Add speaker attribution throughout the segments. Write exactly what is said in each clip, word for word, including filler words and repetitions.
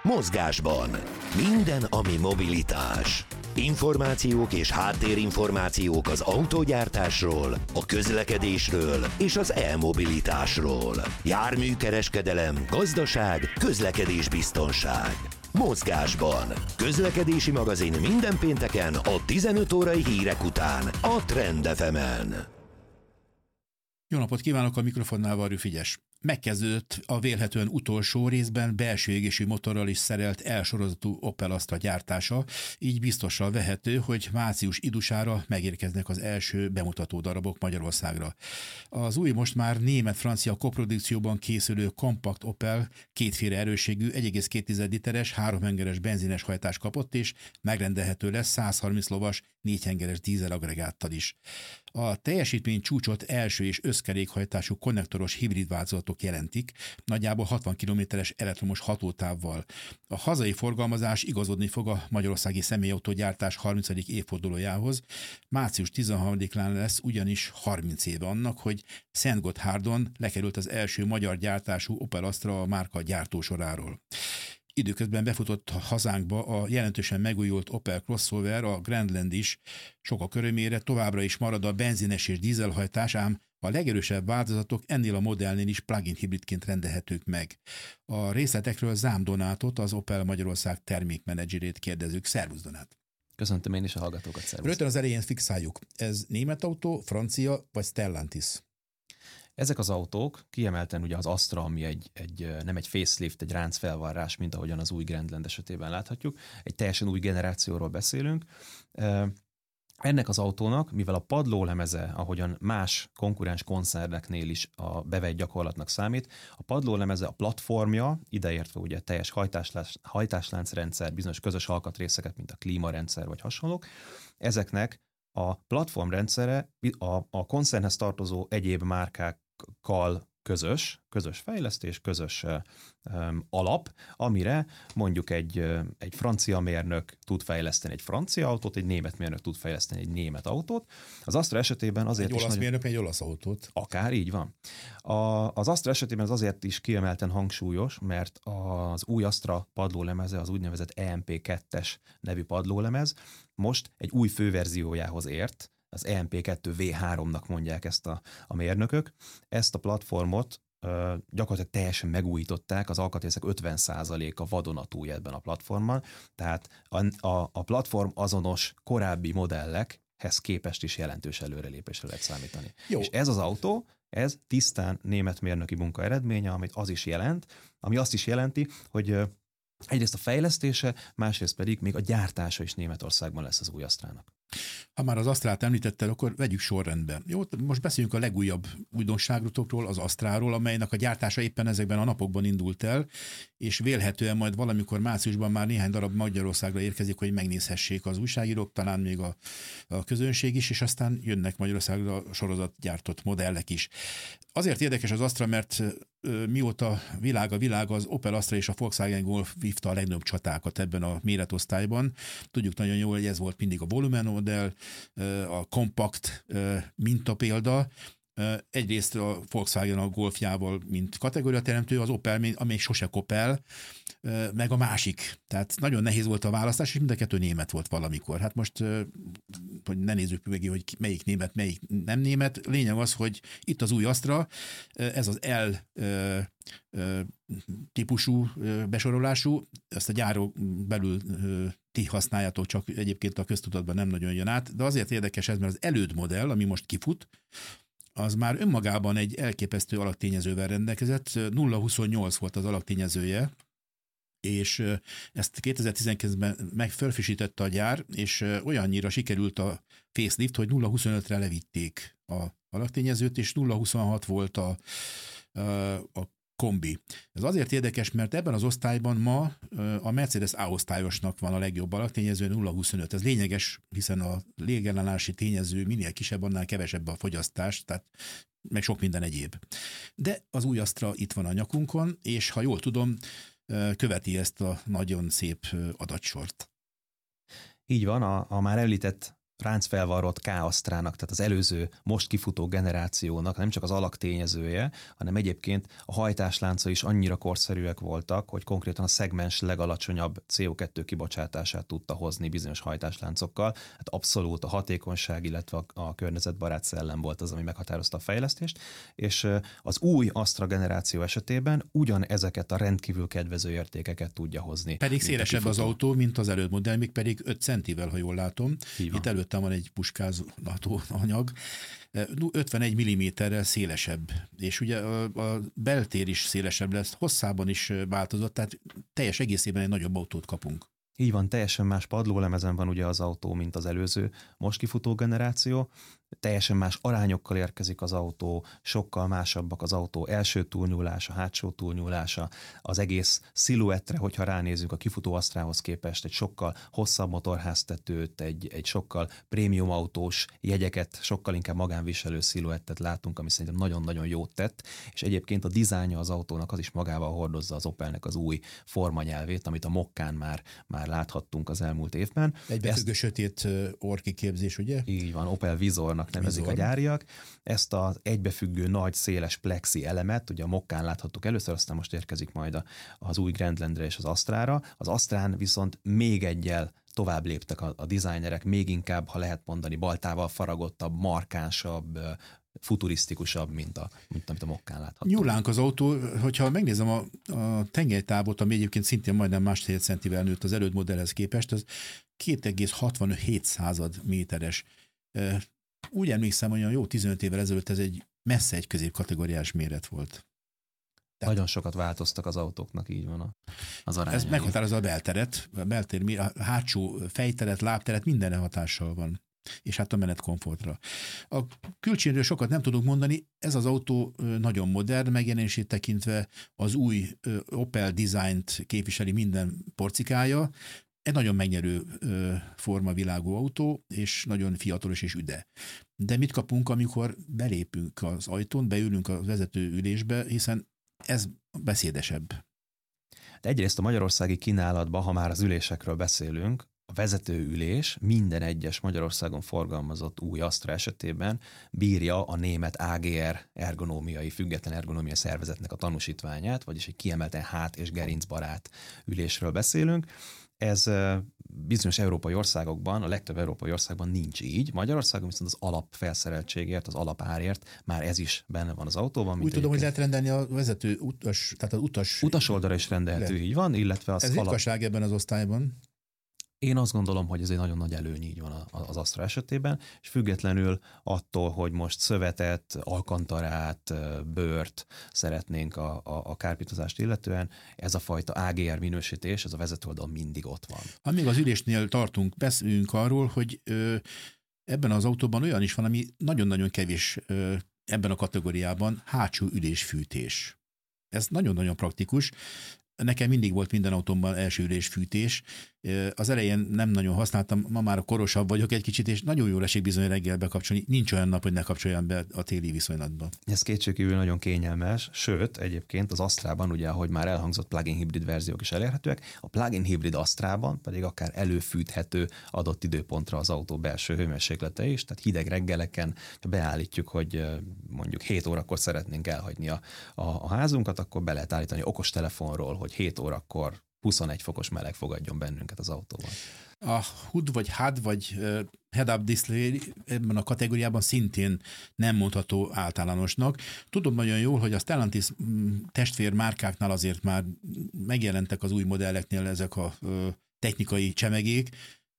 Speaker 1: Mozgásban. Minden, ami mobilitás. Információk és háttérinformációk az autógyártásról, a közlekedésről és az e-mobilitásról. Járműkereskedelem, gazdaság, közlekedésbiztonság. Mozgásban. Közlekedési magazin minden pénteken a tizenöt órai hírek után a Trend ef emen.
Speaker 2: Jó napot kívánok, a mikrofonnál Varjú Figyes. Megkezdődött a vélhetően utolsó részben belső égésű motorral is szerelt E-sorozatú Opel Astra gyártása, így biztosra vehető, hogy március idusára megérkeznek az első bemutató darabok Magyarországra. Az új, most már német-francia koprodukcióban készülő kompakt Opel kétféle erősségű egy egész két literes, háromhengeres benzines hajtás kapott, és megrendelhető lesz száz harminc lovas, négyhengeres dízel agregáttal is. A teljesítmény csúcsot első és összkerékhajtású konnektoros hibrid változatok jelentik, nagyjából hatvan kilométeres elektromos hatótávval. A hazai forgalmazás igazodni fog a magyarországi személyautógyártás harmincadik évfordulójához. március tizenharmadikán lesz ugyanis harminc éve annak, hogy Szentgotthárdon lekerült az első magyar gyártású Opel Astra a márka gyártósoráról. Időközben befutott hazánkba a jelentősen megújult Opel crossover, a Grandland is, sokak örömére továbbra is marad a benzines és dízelhajtás, ám a legerősebb változatok ennél a modellnél is plug-in hibridként rendelhetők meg. A részletekről Zám Donátot, az Opel Magyarország termékmenedzserét kérdezzük. Szervusz, Donát!
Speaker 3: Köszöntöm én is a hallgatókat, szervusz!
Speaker 2: Rögtön az elején fixáljuk. Ez német autó, francia vagy Stellantis?
Speaker 3: Ezek az autók, kiemelten ugye az Astra, ami egy, egy, nem egy facelift, egy ráncfelvarrás, mint ahogyan az új Grandland esetében láthatjuk, egy teljesen új generációról beszélünk. Ennek az autónak, mivel a padlólemeze, ahogyan más konkurens koncerneknél is a bevett gyakorlatnak számít, a padlólemeze, a platformja, ideértve ugye teljes hajtáslánc, hajtásláncrendszer, bizonyos közös alkatrészeket, mint a klímarendszer vagy hasonlók, ezeknek a platformrendszere a, a koncernhez tartozó egyéb márkákkal közös, közös fejlesztés, közös um, alap, amire mondjuk egy, egy francia mérnök tud fejleszteni egy francia autót, egy német mérnök tud fejleszteni egy német autót. Az Astra esetében azért
Speaker 2: egy
Speaker 3: is...
Speaker 2: olasz
Speaker 3: nagyon...
Speaker 2: mérnök egy olasz autót.
Speaker 3: Akár így van. A, az Astra esetében az azért is kiemelten hangsúlyos, mert az új Astra padlólemeze, az úgynevezett E M P kettes nevű padlólemez most egy új főverziójához ért, az E M P kettő V háromnak mondják ezt a, a mérnökök. Ezt a platformot ö, gyakorlatilag teljesen megújították, az alkatrészek ötven százaléka vadonatúj ebben a platformban, tehát a, a, a platform azonos korábbi modellekhez képest is jelentős előrelépésre lehet számítani. Jó. És ez az autó, ez tisztán német mérnöki munka eredménye, amit az is jelent, ami azt is jelenti, hogy ö, egyrészt a fejlesztése, másrészt pedig még a gyártása is Németországban lesz az új Astrának.
Speaker 2: Ha már az Astrát említetted, akkor vegyük sorrendbe. Jó, most beszéljünk a legújabb újdonságokról, az Astráról, amelynek a gyártása éppen ezekben a napokban indult el, és vélhetően majd valamikor márciusban már néhány darab Magyarországra érkezik, hogy megnézhessék az újságírók, talán még a, a közönség is, és aztán jönnek Magyarországra sorozatgyártott modellek is. Azért érdekes az Astra, mert mióta világ a világ, az Opel Astra és a Volkswagen Golf vívta a legnagyobb csatákat ebben a méretosztályban. Tudjuk nagyon jól, hogy ez volt mindig a volumen modell, a kompakt mintapélda. Egyrészt a Volkswagen a Golfjával, mint kategóriateremtő, az Opel, amely sose kopel, meg a másik. Tehát nagyon nehéz volt a választás, és mind a kettő német volt valamikor. Hát most, hogy ne nézzük meg, hogy melyik német, melyik nem német. Lényeg az, hogy itt az új Astra, ez az L típusú besorolású, ezt a gyáró belül ti használjátok, csak egyébként a köztudatban nem nagyon jön át, de azért érdekes ez, mert az előd modell, ami most kifut, az már önmagában egy elképesztő alaktényezővel rendelkezett, nulla egész huszonnyolc volt az alaktényezője, és ezt kétezer-tizenkilencben meg felfrissítette a gyár, és olyannyira sikerült a facelift, hogy nulla egész huszonötre levitték a alaktényezőt, és nulla egész huszonhat volt a, a, a kombi. Ez azért érdekes, mert ebben az osztályban ma a Mercedes A-osztályosnak van a legjobb alaktényező, nulla egész huszonöt. Ez lényeges, hiszen a légellenállási tényező minél kisebb, annál kevesebb a fogyasztás, tehát meg sok minden egyéb. De az új Astra itt van a nyakunkon, és ha jól tudom, követi ezt a nagyon szép adatsort.
Speaker 3: Így van, a, a már említett ráncfelvarrott K-Astrának, tehát az előző, most kifutó generációnak nem csak az alaktényezője, hanem egyébként a hajtáslánca is annyira korszerűek voltak, hogy konkrétan a szegmens legalacsonyabb cé o kettő kibocsátását tudta hozni bizonyos hajtásláncokkal. Hát abszolút a hatékonyság, illetve a, a környezetbarát szellem volt az, ami meghatározta a fejlesztést, és az új Astra generáció esetében ugyan ezeket a rendkívül kedvező értékeket tudja hozni.
Speaker 2: Pedig szélesebb az autó, mint az előtt modell, még pedig öt centivel, ha jól látom. Itt előttem van egy puskázható anyag, ötvenegy milliméterrel szélesebb, és ugye a, a beltér is szélesebb lesz, hosszában is változott, tehát teljes egészében egy nagyobb autót kapunk.
Speaker 3: Így van, teljesen más padlólemezen van ugye az autó, mint az előző, most kifutó generáció. Teljesen más arányokkal érkezik az autó, sokkal másabbak az autó első túlnyúlása, hátsó túlnyúlása, az egész sziluettre, hogyha ránézünk a kifutó Astrához képest, egy sokkal hosszabb motorháztetőt, egy, egy sokkal prémium autós jegyeket, sokkal inkább magánviselő sziluettet látunk, ami szerintem nagyon-nagyon jót tett, és egyébként a dizájnja az autónak az is magával hordozza az Opelnek az új formanyelvét, amit a Mokkán már, már láthattunk az elmúlt évben.
Speaker 2: Egy befüggő sötét orrkiképzés, ugye?
Speaker 3: Így van, Opel Vizor nevezik Vizor. A gyáriak. Ezt az egybefüggő nagy széles plexi elemet, ugye a Mokkán láthattuk először, aztán most érkezik majd a, az új Grandlandre és az Astrára. Az Astrán viszont még egyel tovább léptek a, a designerek, még inkább, ha lehet mondani, baltával faragottabb, markánsabb, futurisztikusabb, mint, a, mint amit a Mokkán láthattunk.
Speaker 2: Nyúlánk az autó, hogyha megnézem a, a tengelytávot, ami egyébként szintén majdnem másfél centivel nőtt az előtt modellhez képest, az két egész hatvanhét század méteres. Úgy emlékszem, hogy jó tizenöt évvel ezelőtt ez egy messze egy középkategóriás méret volt.
Speaker 3: Tehát nagyon sokat változtak az autóknak, így van az arányai.
Speaker 2: Ez meghatározza a belteret, a beltér, a hátsó fejteret, lábteret, mindenre hatással van. És hát a menetkomfortra. A külsőről sokat nem tudunk mondani, ez az autó nagyon modern, megjelenését tekintve az új Opel Designt képviseli minden porcikája, egy nagyon megnyerő formavilágú autó, és nagyon fiatalos és üde. De mit kapunk, amikor belépünk az ajtón, beülünk a vezető ülésbe, hiszen ez beszédesebb.
Speaker 3: De egyrészt a magyarországi kínálatban, ha már az ülésekről beszélünk, a vezetőülés minden egyes Magyarországon forgalmazott új Astra esetében bírja a német á gé er ergonómiai, független ergonómiai szervezetnek a tanúsítványát, vagyis egy kiemelten hát- és gerincbarát ülésről beszélünk. Ez bizonyos európai országokban, a legtöbb európai országban nincs így. Magyarországon viszont az alapfelszereltségért, az alapárért már ez is benne van az autóban.
Speaker 2: Úgy tudom, hogy lehet rendelni a vezető utas, tehát az utas...
Speaker 3: Utas oldalra is rendelhető, lehet. Így van, illetve az
Speaker 2: ez
Speaker 3: alap...
Speaker 2: ritkaság ebben az osztályban.
Speaker 3: Én azt gondolom, hogy ez egy nagyon nagy előny így van az Astra esetében, és függetlenül attól, hogy most szövetet, alkantarát, bőrt szeretnénk a, a, a kárpítozást illetően, ez a fajta á gé er minősítés, ez a vezetőoldal mindig ott van.
Speaker 2: Ha még az ülésnél tartunk, beszélünk arról, hogy ö, ebben az autóban olyan is van, ami nagyon-nagyon kevés ö, ebben a kategóriában, hátsó ülésfűtés. Ez nagyon-nagyon praktikus. Nekem mindig volt minden autómban első ülésfűtés. Az elején nem nagyon használtam, ma már korosabb vagyok egy kicsit, és nagyon jól esik bizony reggel bekapcsolni. Nincs olyan nap, hogy ne kapcsoljam be a téli viszonylatban.
Speaker 3: Ez kétségkívül nagyon kényelmes, sőt, egyébként az Astrában, ugye, ahogy már elhangzott, plug-in hibrid verziók is elérhetőek, a plug-in hibrid Astrában pedig akár előfűthető adott időpontra az autó belső hőmérséklete is, tehát hideg reggeleken beállítjuk, hogy mondjuk hét órakor szeretnénk elhagyni a, a, a házunkat, akkor be lehet állítani okostelefonról, hogy hét órakor huszonegy fokos meleg fogadjon bennünket az autóban.
Speaker 2: A hú dé vagy há dé vagy uh, head-up display ebben a kategóriában szintén nem mondható általánosnak. Tudom nagyon jól, hogy a Stellantis testvér márkáknál azért már megjelentek az új modelleknél ezek a uh, technikai csemegék,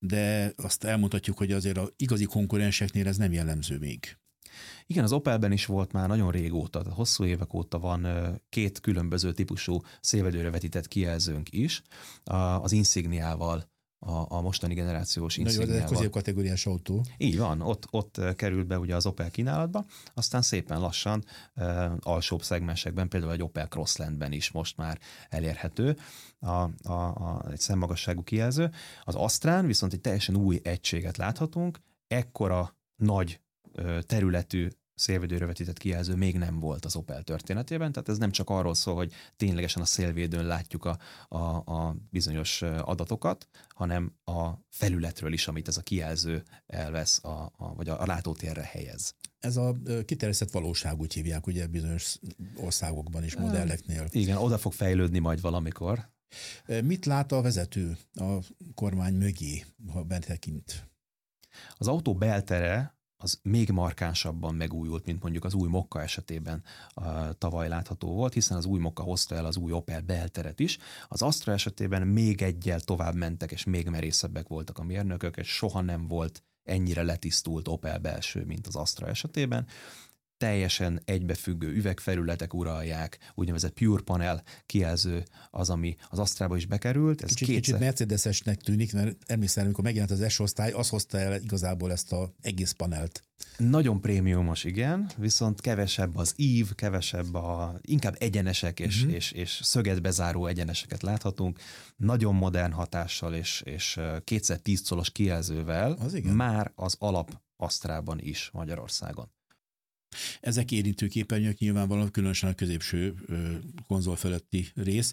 Speaker 2: de azt elmondhatjuk, hogy azért az igazi konkurenseknél ez nem jellemző még.
Speaker 3: Igen, az Opelben is volt már nagyon régóta, tehát hosszú évek óta van két különböző típusú szélvedőre vetített kijelzőnk is, az Insigniával, a, a mostani generációs Insigniával.
Speaker 2: Nagyon, ez egy középkategóriás autó.
Speaker 3: Így van, ott, ott került be ugye az Opel kínálatba, aztán szépen lassan e, alsóbb szegmensekben, például egy Opel Crosslandben is most már elérhető a, a, a, egy szemmagasságú kijelző. Az Astrán viszont egy teljesen új egységet láthatunk, ekkora nagy területű szélvédőre vetített kijelző még nem volt az Opel történetében, tehát ez nem csak arról szól, hogy ténylegesen a szélvédőn látjuk a, a, a bizonyos adatokat, hanem a felületről is, amit ez a kijelző elvesz, a, a, vagy a, a látótérre helyez.
Speaker 2: Ez a kiterjesztett valóság, úgy hívják ugye bizonyos országokban és modelleknél.
Speaker 3: Igen, oda fog fejlődni majd valamikor.
Speaker 2: Mit lát a vezető a kormány mögé, ha bent tekint?
Speaker 3: Az autó beltere az még markánsabban megújult, mint mondjuk az új Mokka esetében uh, tavaly látható volt, hiszen az új Mokka hozta el az új Opel belteret is. Az Astra esetében még egyel tovább mentek, és még merészebbek voltak a mérnökök, és soha nem volt ennyire letisztult Opel belső, mint az Astra esetében. Teljesen egybefüggő üvegfelületek uralják, úgynevezett Pure Panel kijelző az, ami az Astrába is bekerült. Ez
Speaker 2: kicsit,
Speaker 3: kétszer...
Speaker 2: kicsit Mercedesesnek tűnik, mert emlékszem, amikor megjelent az S-osztály, az hozta el igazából ezt az egész panelt.
Speaker 3: Nagyon prémiumos, igen, viszont kevesebb az ív, kevesebb a, inkább egyenesek és, uh-huh. és, és szöget bezáró egyeneseket láthatunk. Nagyon modern hatással és, és kétszer tíz colos kijelzővel az már az alap Astrában is Magyarországon.
Speaker 2: Ezek érintő képernyők nyilvánvalóan, különösen a középső konzol feletti rész.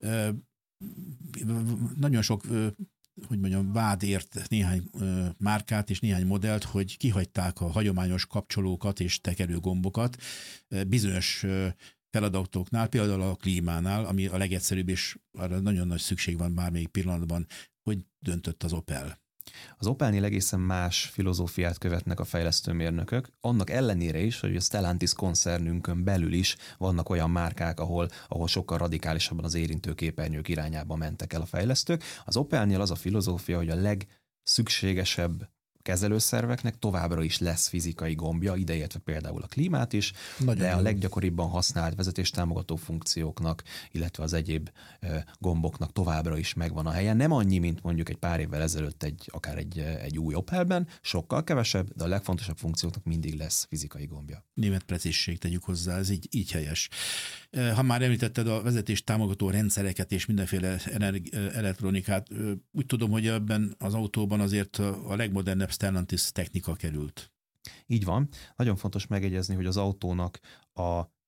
Speaker 2: Nagyon sok, hogy mondjam, vád ért néhány márkát és néhány modellt, hogy kihagyták a hagyományos kapcsolókat és tekerőgombokat bizonyos feladatoknál, például a klímánál, ami a legegyszerűbb, és arra nagyon nagy szükség van bármelyik pillanatban, hogy döntött az Opel.
Speaker 3: Az Opelnél egészen más filozófiát követnek a fejlesztőmérnökök, annak ellenére is, hogy a Stellantis koncernünkön belül is vannak olyan márkák, ahol, ahol sokkal radikálisabban az érintő képernyők irányába mentek el a fejlesztők. Az Opelnél az a filozófia, hogy a legszükségesebb kezelőszerveknek továbbra is lesz fizikai gombja, ideértve például a klímát is, nagyon de jó. A leggyakoribban használt vezetéstámogató funkcióknak, illetve az egyéb gomboknak továbbra is megvan a helye. Nem annyi, mint mondjuk egy pár évvel ezelőtt egy, akár egy, egy új Opelben, sokkal kevesebb, de a legfontosabb funkcióknak mindig lesz fizikai gombja.
Speaker 2: Német precízség, tegyük hozzá, ez így, így helyes. Ha már említetted a vezetéstámogató rendszereket és mindenféle elektronikát, úgy tudom, hogy ebben az autóban azért a legmodernebb Stellantis technika került.
Speaker 3: Így van. Nagyon fontos megegyezni, hogy az autónak a,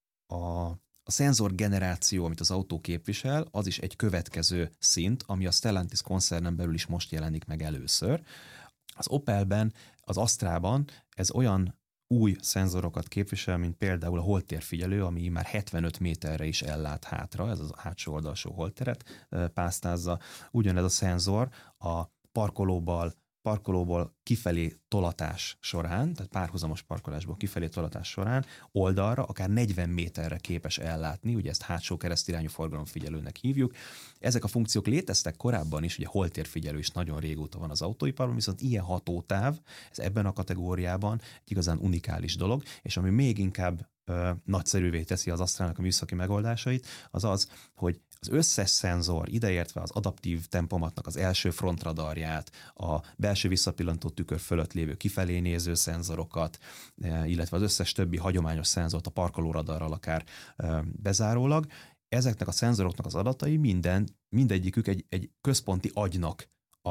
Speaker 3: a, a szenzor generáció, amit az autó képvisel, az is egy következő szint, ami a Stellantis koncernen belül is most jelenik meg először. Az Opelben, az Astrában ez olyan új szenzorokat képvisel, mint például a holttérfigyelő, ami már hetvenöt méterre is ellát hátra, ez az hátsó oldalsó holtteret pásztázza. Ugyanez a szenzor a parkolóban parkolóból kifelé tolatás során, tehát párhuzamos parkolásból kifelé tolatás során oldalra akár negyven méterre képes ellátni, ugye ezt hátsó keresztirányú forgalomfigyelőnek hívjuk. Ezek a funkciók léteztek korábban is, ugye holtérfigyelő is nagyon régóta van az autóiparban, viszont ilyen hatótáv, ez ebben a kategóriában egy igazán unikális dolog, és ami még inkább ö, nagyszerűvé teszi az Astrának a műszaki megoldásait, az az, hogy az összes szenzor, ideértve az adaptív tempomatnak az első frontradarját, a belső visszapillantó tükör fölött lévő kifelé néző szenzorokat, illetve az összes többi hagyományos szenzort a parkolóradarral akár bezárólag, ezeknek a szenzoroknak az adatai minden, mindegyikük egy, egy központi agynak a,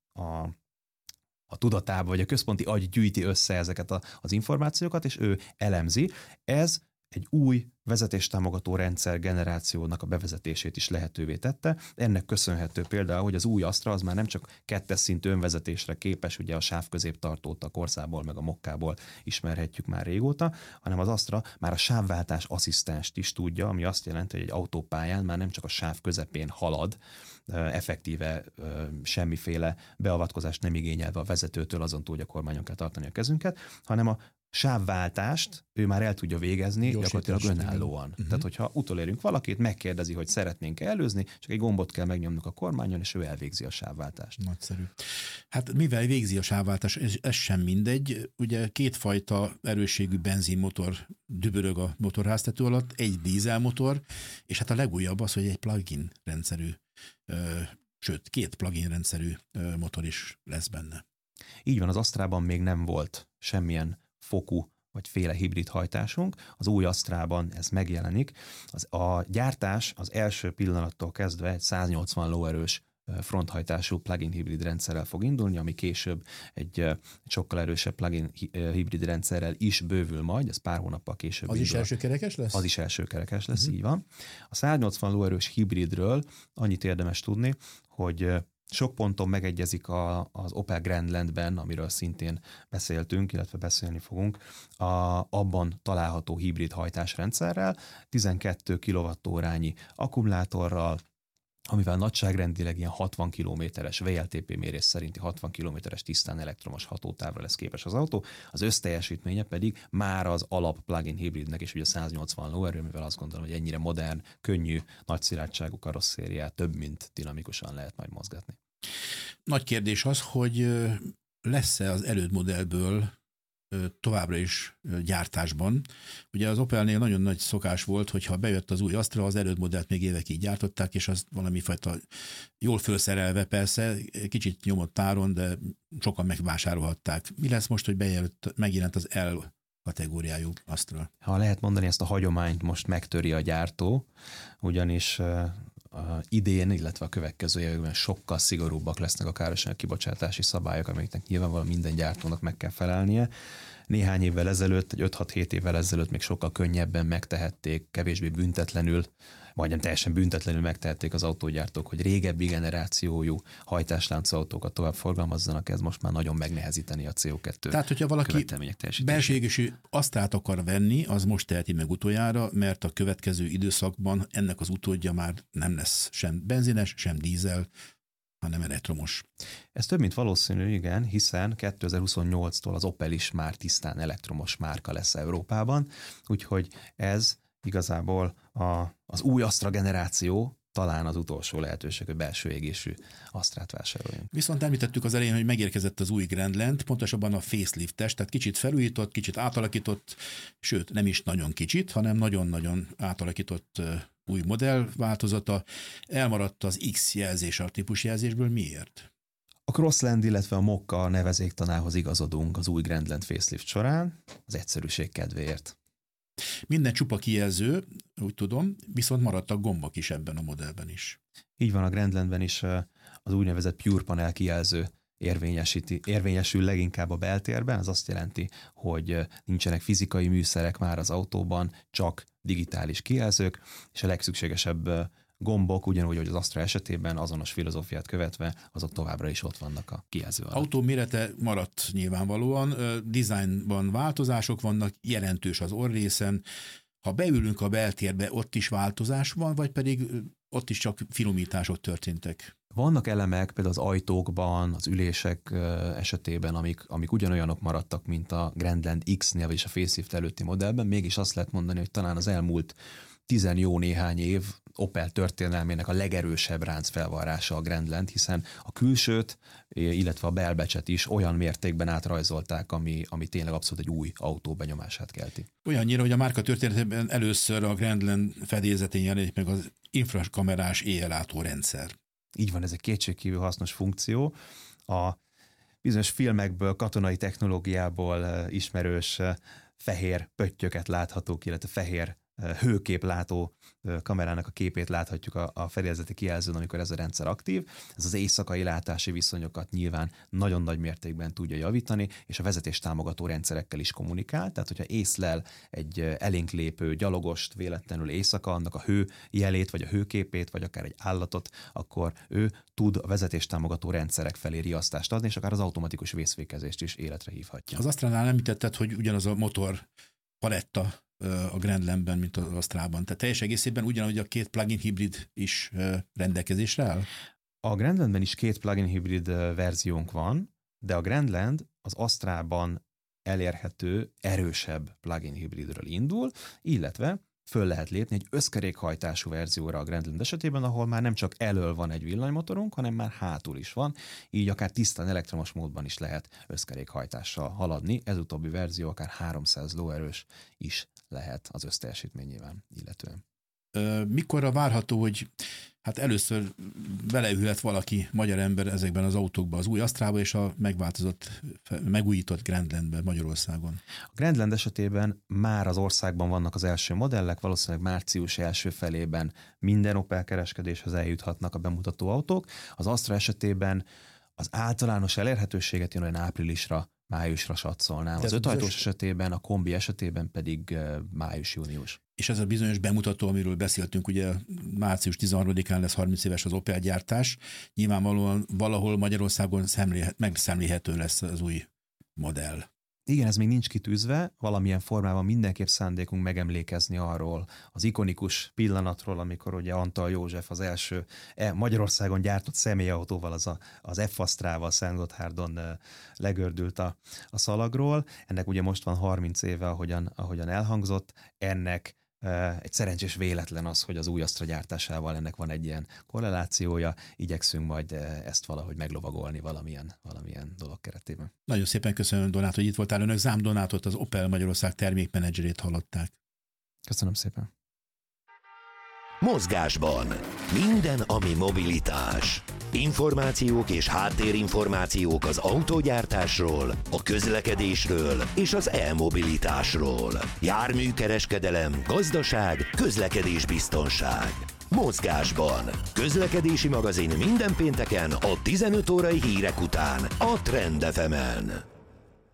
Speaker 3: a a tudatába, vagy a központi agy gyűjti össze ezeket a, az információkat, és ő elemzi. Ez egy új vezetéstámogató rendszer generációnak a bevezetését is lehetővé tette. Ennek köszönhető például, hogy az új Astra az már nem csak kettes szintű önvezetésre képes, ugye a sávközéptartót a Corsából meg a Mokkából ismerhetjük már régóta, hanem az Astra már a sávváltás asszisztenst is tudja, ami azt jelenti, hogy egy autópályán már nem csak a sáv közepén halad, effektíve semmiféle beavatkozást nem igényelve a vezetőtől, azon túl, hogy a kormányon kell tartani a kezünket, hanem a sávváltást ő már el tudja végezni gyakorlatilag önállóan. Uh-huh. Tehát, hogyha utolérünk valakit, megkérdezi, hogy szeretnénk előzni, csak egy gombot kell megnyomnunk a kormányon, és ő elvégzi a sávváltást.
Speaker 2: Nagyszerű. Hát mivel végzi a sávváltás, ez, ez sem mindegy. Ugye kétfajta erősségű benzinmotor dübörög a motorháztető alatt, egy dízelmotor, és hát a legújabb az, hogy egy plug-in rendszerű, ö, sőt, két plug-in rendszerű ö, motor is lesz benne.
Speaker 3: Így van, az Astrában még nem volt semmilyen fokú vagy féle hibrid hajtásunk. Az új Astrában ez megjelenik. Az, a gyártás az első pillanattól kezdve egy száznyolcvan lóerős fronthajtású plug-in hibrid rendszerrel fog indulni, ami később egy, egy sokkal erősebb plug-in hibrid rendszerrel is bővül majd, ez pár hónappal később
Speaker 2: Az
Speaker 3: indul.
Speaker 2: is elsőkerekes lesz?
Speaker 3: Az is elsőkerekes lesz, uh-huh. így van. A száznyolcvan lóerős hibridről annyit érdemes tudni, hogy sok ponton megegyezik a, az Opel Grandlandben, amiről szintén beszéltünk, illetve beszélni fogunk, a, abban található hibrid hajtásrendszerrel, tizenkét kilowattórányi akkumulátorral, amivel nagyságrendileg ilyen hatvan kilométeres, vé el té pé mérés szerinti hatvan kilométeres tisztán elektromos hatótávra lesz képes az autó, az összteljesítménye pedig már az alap plug-in hibridnek is ugye száznyolcvan lóerő, mivel azt gondolom, hogy ennyire modern, könnyű, nagy szilárdságú karosszériát több mint dinamikusan lehet majd mozgatni.
Speaker 2: Nagy kérdés az, hogy lesz-e az elődmodellből továbbra is gyártásban. Ugye az Opelnél nagyon nagy szokás volt, hogyha bejött az új Astra, az elődmodellt még évekig gyártották, és azt valami fajta jól felszerelve persze, kicsit nyomott áron, de sokan megvásárolhatták. Mi lesz most, hogy bejött, megjelent az L kategóriájú Astra? Ha
Speaker 3: lehet mondani, ezt a hagyományt most megtöri a gyártó, ugyanis a idén, illetve a következő években sokkal szigorúbbak lesznek a károsanyag kibocsátási szabályok, amiknek nyilvánvalóan minden gyártónak meg kell felelnie. Néhány évvel ezelőtt, egy öt-hat-hét évvel ezelőtt még sokkal könnyebben megtehették, kevésbé büntetlenül, majdnem teljesen büntetlenül megtehették az autógyártók, hogy régebbi generációjú hajtásláncú autókat tovább forgalmazzanak, ez most már nagyon megnehezíteni a cé o kettő.
Speaker 2: Tehát, hogyha valaki belső égésű Astrát akar venni, az most teheti meg utoljára, mert a következő időszakban ennek az utódja már nem lesz sem benzines, sem dízel, hanem elektromos.
Speaker 3: Ez több mint valószínű, igen, hiszen kétezer-huszonnyolctól az Opel is már tisztán elektromos márka lesz Európában, úgyhogy ez igazából a, az új Astra generáció talán az utolsó lehetőség, hogy belső égésű Astrát vásároljunk.
Speaker 2: Viszont említettük az elején, hogy megérkezett az új Grandland, pontosabban a faceliftes, tehát kicsit felújított, kicsit átalakított, sőt nem is nagyon kicsit, hanem nagyon-nagyon átalakított új modell változata. Elmaradt az X jelzés a típusjelzésből. Miért?
Speaker 3: A Crossland, illetve a Mokka nevezéktanához igazodunk az új Grandland facelift során, az egyszerűség kedvéért.
Speaker 2: Minden csupa kijelző, úgy tudom, viszont maradtak gombok is ebben a modellben is.
Speaker 3: Így van, a Grandlandben is az úgynevezett Pure Panel kijelző érvényesíti, érvényesül leginkább a beltérben, az azt jelenti, hogy nincsenek fizikai műszerek már az autóban, csak digitális kijelzők, és a legszükségesebb gombok, ugyanúgy, hogy az Astra esetében azonos filozófiát követve, azok továbbra is ott vannak a kijelző alatt.
Speaker 2: Autó mérete maradt nyilvánvalóan, dizájnban változások vannak, jelentős az orrészen. Ha beülünk a beltérbe, ott is változás van, vagy pedig ott is csak finomítások történtek?
Speaker 3: Vannak elemek, például az ajtókban, az ülések esetében, amik, amik ugyanolyanok maradtak, mint a Grandland X-nél, vagyis a facelift előtti modellben, mégis azt lehet mondani, hogy talán az elmúlt tizen jó néhány év Opel történelmének a legerősebb ráncfelvarrása a Grandland, hiszen a külsőt, illetve a belbecset is olyan mértékben átrajzolták, ami, ami tényleg abszolút egy új autó benyomását kelti.
Speaker 2: Olyannyira, hogy a márka történetében először a Grandland fedélzetén jelenik meg az infrakamerás éjjellátó rendszer.
Speaker 3: Így van, ez egy kétségkívül hasznos funkció. A bizonyos filmekből, katonai technológiából ismerős fehér pöttyöket láthatók, illetve fehér hőképlátó kamerának a képét láthatjuk a, a fedélzeti kijelzőn, amikor ez a rendszer aktív. Ez az éjszakai látási viszonyokat nyilván nagyon nagy mértékben tudja javítani, és a vezetéstámogató rendszerekkel is kommunikál, tehát hogyha észlel egy elénk lépő gyalogost véletlenül éjszaka, annak a hő jelét, vagy a hőképét, vagy akár egy állatot, akkor ő tud a vezetéstámogató rendszerek felé riasztást adni, és akár az automatikus vészfékezést is életre hívhatja.
Speaker 2: Az Astránál említetted, hogy ugyanaz a motor paletta a Grandlandben, mint az Astrában. Tehát teljes egészében ugyanúgy a két plug-in hibrid is rendelkezésre áll?
Speaker 3: A Grandlandben is két plug-in hibrid verziónk van, de a Grandland az Astrában elérhető, erősebb plug-in hibridről indul, illetve föl lehet lépni egy összkerékhajtású verzióra a Grandland esetében, ahol már nem csak elől van egy villanymotorunk, hanem már hátul is van, így akár tisztán elektromos módban is lehet összkerékhajtással haladni. Ez utóbbi verzió akár háromszáz lóerős is lehet az összteljesítményében illetően.
Speaker 2: Mikorra várható, hogy hát először beleülhet valaki, magyar ember ezekben az autókban, az új Astrába és a megváltozott, megújított Grandlandbe Magyarországon?
Speaker 3: A Grandland esetében már az országban vannak az első modellek, valószínűleg március első felében minden Opel kereskedéshez eljuthatnak a bemutató autók. Az Astra esetében az általános elérhetőséget én olyan áprilisra, májusra satszolnám. Az öthajtós esetében, a kombi esetében pedig május-június. És
Speaker 2: ez a bizonyos bemutató, amiről beszéltünk, ugye március tizenharmadikán lesz harminc éves az Opel gyártás, nyilvánvalóan valahol Magyarországon szemléhet, megszemléhető lesz az új modell.
Speaker 3: Igen, ez még nincs kitűzve, valamilyen formában mindenképp szándékunk megemlékezni arról, az ikonikus pillanatról, amikor ugye Antal József az első Magyarországon gyártott személyautóval, az, a, az F-Astrával Szentgotthárdon legördült a, a szalagról. Ennek ugye most van harminc éve, ahogyan, ahogyan elhangzott. Ennek egy szerencsés véletlen az, hogy az új Astra gyártásával ennek van egy ilyen korrelációja. Igyekszünk majd ezt valahogy meglovagolni valamilyen, valamilyen dolog keretében.
Speaker 2: Nagyon szépen köszönöm, Donát, hogy itt voltál. Önök Zám Donátot, az Opel Magyarország termékmenedzserét hallották.
Speaker 3: Köszönöm szépen.
Speaker 1: Mozgásban. Minden, ami mobilitás. Információk és háttérinformációk az autógyártásról, a közlekedésről és az e-mobilitásról. Járműkereskedelem, gazdaság, közlekedésbiztonság. Mozgásban. Közlekedési magazin minden pénteken a tizenöt órai hírek után a Trend ef emen.